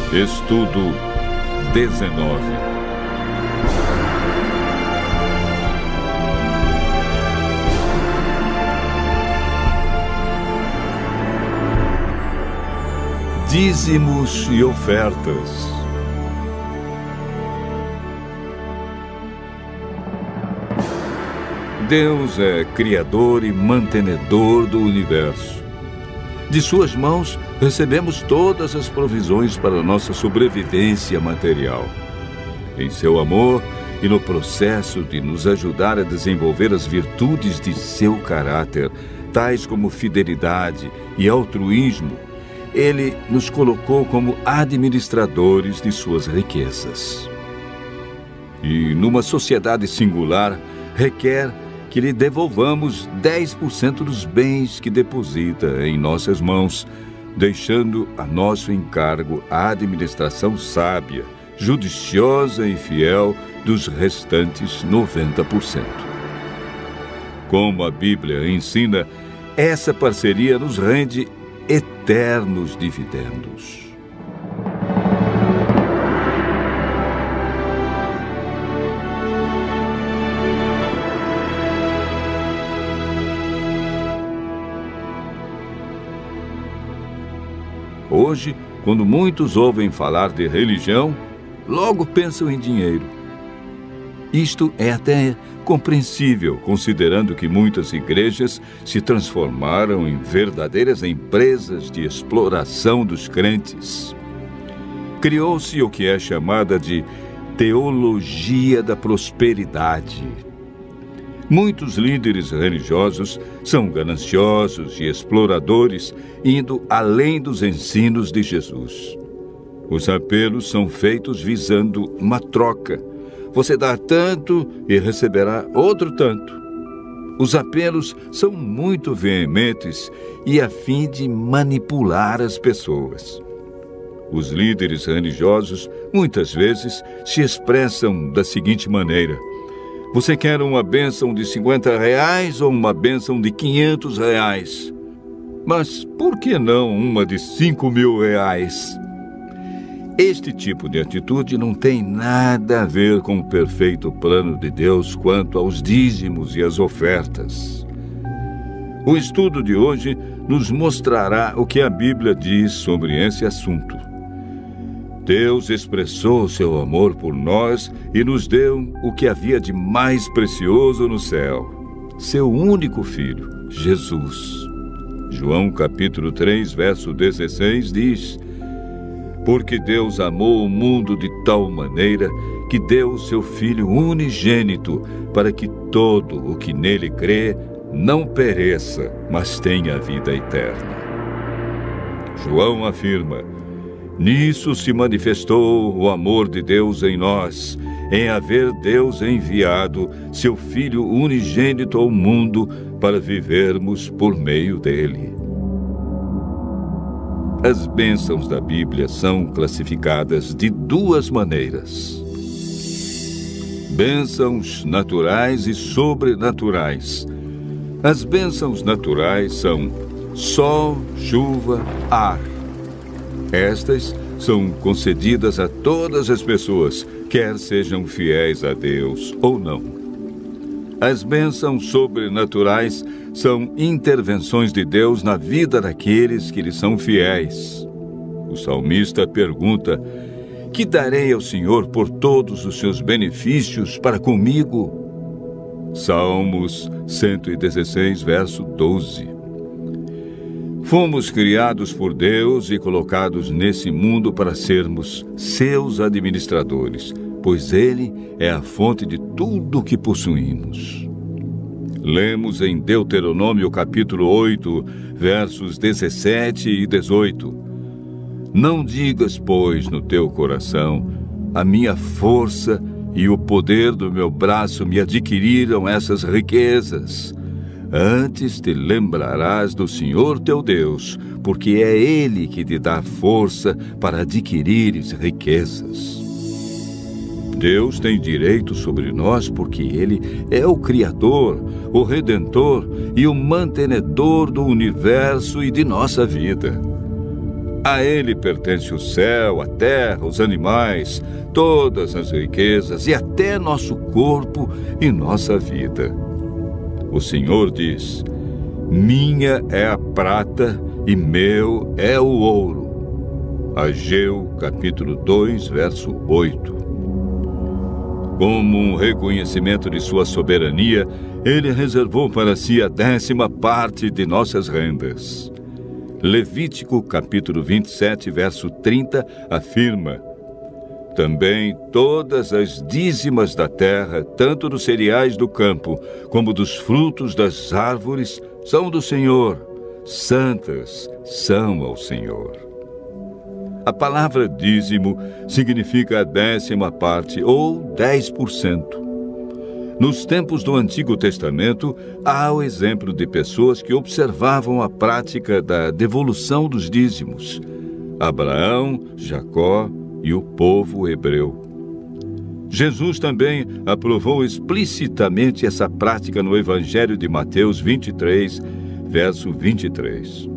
Estudo 19. Dízimos e ofertas. Deus é criador e mantenedor do universo. De suas mãos, recebemos todas as provisões para nossa sobrevivência material. Em seu amor e no processo de nos ajudar a desenvolver as virtudes de seu caráter, tais como fidelidade e altruísmo, Ele nos colocou como administradores de suas riquezas. E numa sociedade singular, requer que lhe devolvamos 10% dos bens que deposita em nossas mãos, deixando a nosso encargo a administração sábia, judiciosa e fiel dos restantes 90%. Como a Bíblia ensina, essa parceria nos rende eternos dividendos. Hoje, quando muitos ouvem falar de religião, logo pensam em dinheiro. Isto é até compreensível, considerando que muitas igrejas se transformaram em verdadeiras empresas de exploração dos crentes. Criou-se o que é chamada de teologia da prosperidade. Muitos líderes religiosos são gananciosos e exploradores, indo além dos ensinos de Jesus. Os apelos são feitos visando uma troca. Você dá tanto e receberá outro tanto. Os apelos são muito veementes e a fim de manipular as pessoas. Os líderes religiosos muitas vezes se expressam da seguinte maneira: você quer uma bênção de R$50 ou uma bênção de R$500? Mas por que não uma de R$5.000? Este tipo de atitude não tem nada a ver com o perfeito plano de Deus quanto aos dízimos e as ofertas. O estudo de hoje nos mostrará o que a Bíblia diz sobre esse assunto. Deus expressou seu amor por nós e nos deu o que havia de mais precioso no céu, seu único Filho, Jesus. João capítulo 3, verso 16 diz: porque Deus amou o mundo de tal maneira que deu o seu Filho unigênito, para que todo o que nele crê não pereça, mas tenha a vida eterna. João afirma: nisso se manifestou o amor de Deus em nós, em haver Deus enviado seu Filho unigênito ao mundo para vivermos por meio dele. As bênçãos da Bíblia são classificadas de duas maneiras: bênçãos naturais e sobrenaturais. As bênçãos naturais são sol, chuva, ar. Estas são concedidas a todas as pessoas, quer sejam fiéis a Deus ou não. As bênçãos sobrenaturais são intervenções de Deus na vida daqueles que lhe são fiéis. O salmista pergunta: que darei ao Senhor por todos os seus benefícios para comigo? Salmos 116, verso 12. Fomos criados por Deus e colocados nesse mundo para sermos seus administradores, pois Ele é a fonte de tudo o que possuímos. Lemos em Deuteronômio capítulo 8, versos 17 e 18. Não digas, pois, no teu coração: a minha força e o poder do meu braço me adquiriram essas riquezas. Antes te lembrarás do Senhor teu Deus, porque é Ele que te dá força para adquirires riquezas. Deus tem direito sobre nós porque Ele é o Criador, o Redentor e o mantenedor do universo e de nossa vida. A ele pertence o céu, a terra, os animais, todas as riquezas e até nosso corpo e nossa vida. O Senhor diz: minha é a prata e meu é o ouro. Ageu, capítulo 2, verso 8. Como um reconhecimento de sua soberania, ele reservou para si a 10ª parte de nossas rendas. Levítico, capítulo 27, verso 30, afirma: também todas as dízimas da terra, tanto dos cereais do campo, como dos frutos das árvores, são do Senhor, santas são ao Senhor. A palavra dízimo significa a 10ª parte, ou 10%. Nos tempos do Antigo Testamento, há o exemplo de pessoas que observavam a prática da devolução dos dízimos: Abraão, Jacó e o povo hebreu. Jesus também aprovou explicitamente essa prática no Evangelho de Mateus 23, verso 23.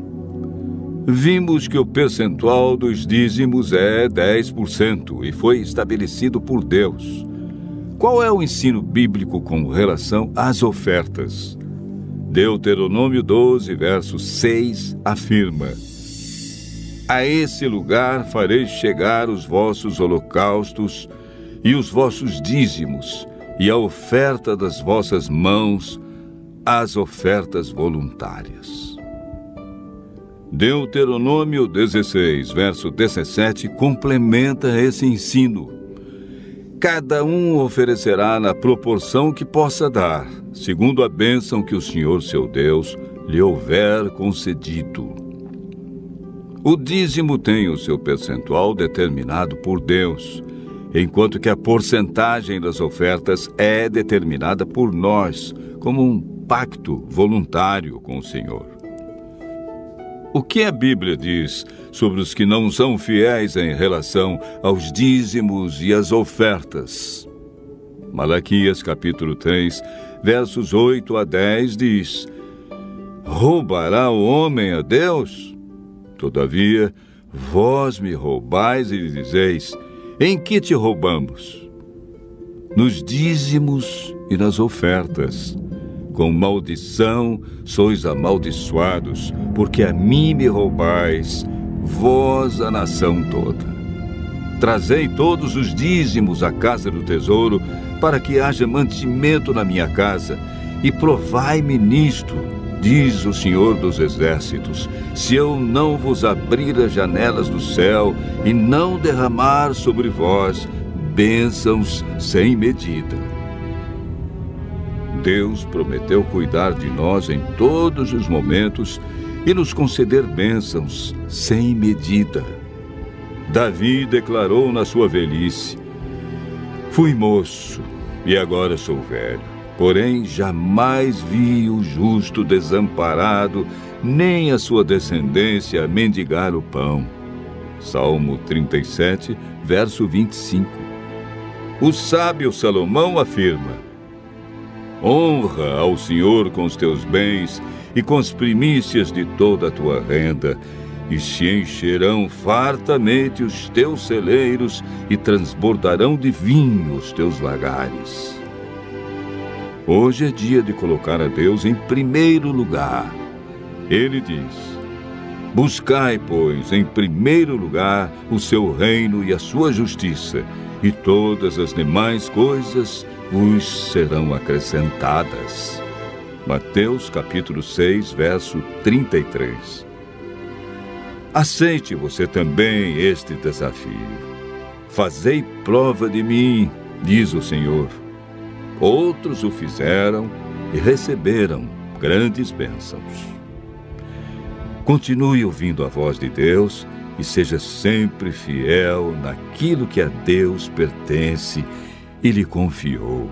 Vimos que o percentual dos dízimos é 10% e foi estabelecido por Deus. Qual é o ensino bíblico com relação às ofertas? Deuteronômio 12, verso 6, afirma: a esse lugar fareis chegar os vossos holocaustos e os vossos dízimos, e a oferta das vossas mãos, as ofertas voluntárias. Deuteronômio 16, verso 17, complementa esse ensino. Cada um oferecerá na proporção que possa dar, segundo a bênção que o Senhor seu Deus lhe houver concedido. O dízimo tem o seu percentual determinado por Deus, enquanto que a porcentagem das ofertas é determinada por nós, como um pacto voluntário com o Senhor. O que a Bíblia diz sobre os que não são fiéis em relação aos dízimos e às ofertas? Malaquias, capítulo 3, versos 8 a 10 diz: roubará o homem a Deus? Todavia, vós me roubais e dizeis: em que te roubamos? Nos dízimos e nas ofertas. Com maldição sois amaldiçoados, porque a mim me roubais, vós a nação toda. Trazei todos os dízimos à casa do tesouro, para que haja mantimento na minha casa, e provai-me nisto, diz o Senhor dos Exércitos, se eu não vos abrir as janelas do céu e não derramar sobre vós bênçãos sem medida. Deus prometeu cuidar de nós em todos os momentos e nos conceder bênçãos sem medida. Davi declarou na sua velhice: fui moço e agora sou velho, porém jamais vi o justo desamparado, nem a sua descendência mendigar o pão. Salmo 37, verso 25. O sábio Salomão afirma: honra ao Senhor com os teus bens e com as primícias de toda a tua renda, e se encherão fartamente os teus celeiros e transbordarão de vinho os teus lagares. Hoje é dia de colocar a Deus em primeiro lugar. Ele diz: buscai, pois, em primeiro lugar o seu reino e a sua justiça, e todas as demais coisas vos serão acrescentadas. Mateus capítulo 6, verso 33. Aceite você também este desafio. Fazei prova de mim, diz o Senhor. Outros o fizeram e receberam grandes bênçãos. Continue ouvindo a voz de Deus e seja sempre fiel naquilo que a Deus pertence e lhe confiou.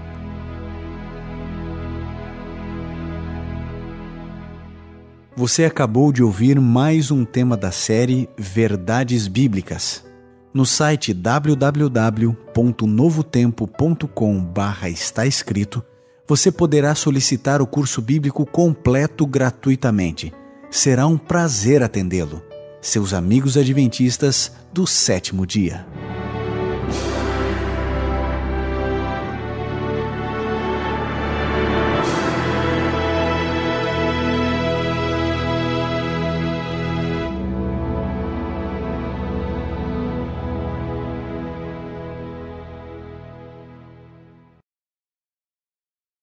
Você acabou de ouvir mais um tema da série Verdades Bíblicas. No site www.novotempo.com/está escrito, você poderá solicitar o curso bíblico completo gratuitamente. Será um prazer atendê-lo. seus amigos adventistas do sétimo dia.